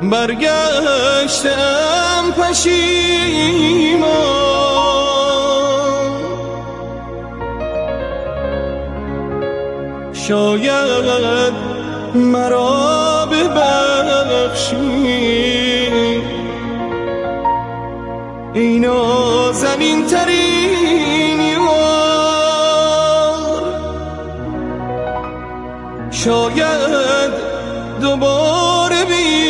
برگشتم پشیمان، شاید مرا ببخشی ای نازنین ترین یار، شاید دوباره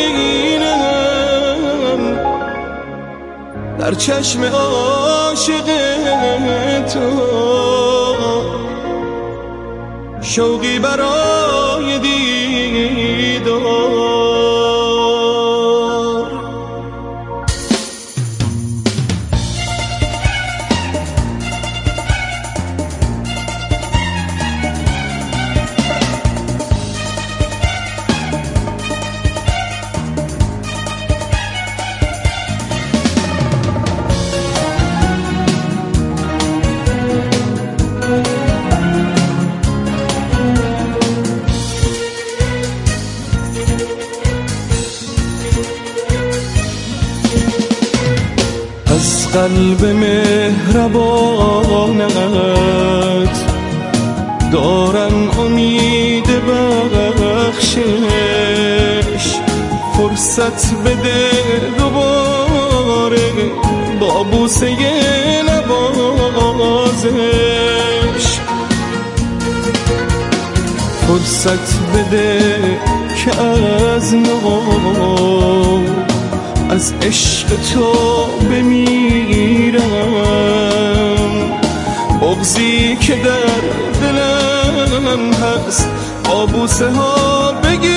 بینم در چشم عاشق تو شوقی برای دیدار. از قلب مهربانت دارم امید بخشش، فرصت بده دوباره با بوسه نوازش، فرصت بده که از نو از عشق تو بمیرم، بغضی که در دلم هست با بوسه ها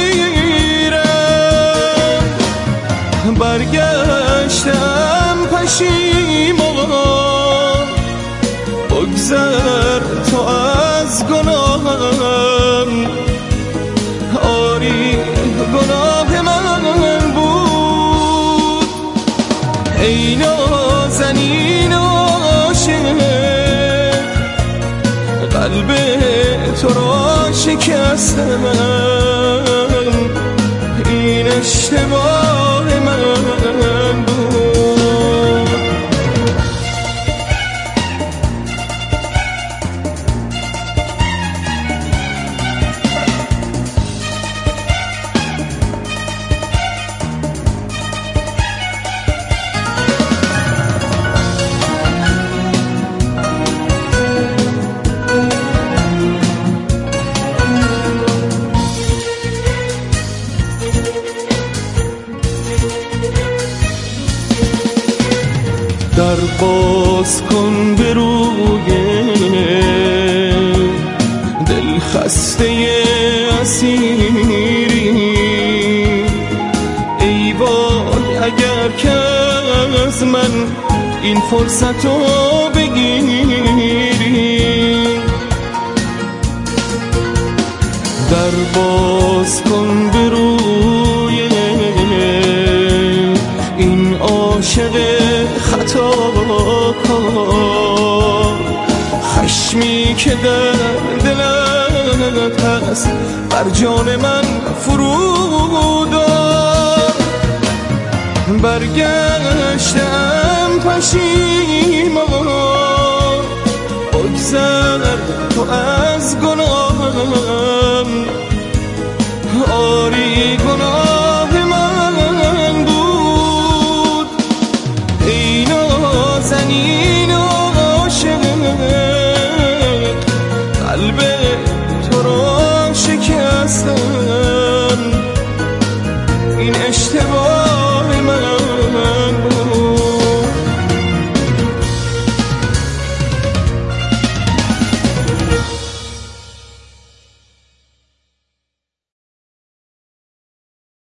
بگیرم. برگشتم پشیمان، بگذر تو از گناهم، آری گناه من بود ای نازنین عاشق، قلب تو را شکستم، این اشتباه من بود. در باز کن به روی دل خسته اسیری، ای وای اگر که از من این فرصت رو بگیری. در باز کن به روی این عاشق خطاکار، خشمی که در دلت هست بر جان من فرودار. برگشتم پشیمان، بگذر تو از گناهم، آری گناه من بود ای نازنین عاشق، قلب تو را شکستم، این اشتباه من